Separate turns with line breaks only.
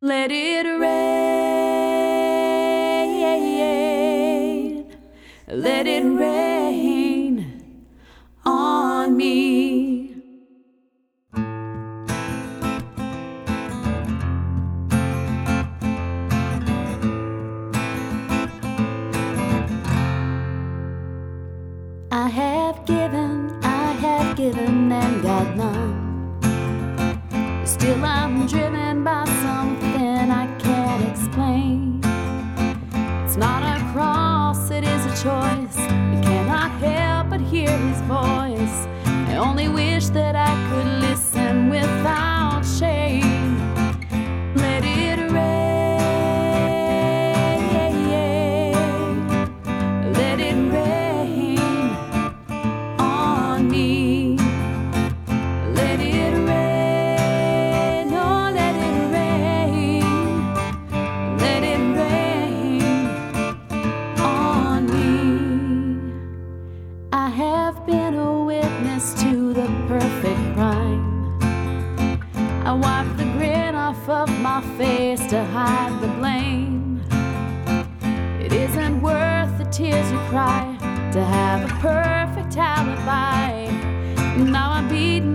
Let it rain, let it rain on me. I have given and got none. Still I'm driven by something I can't explain. It's not a cross, it is a choice. You cannot help but hear his voice. I only wish that I could listen without shame. Let it rain, let it rain on me. Let it rain, oh let it rain, let it rain on me. I have been a witness to the perfect crime. I wipe the grin off of my face to hide the blame. It isn't worth the tears you cry to have a perfect alibi. Now I'm beating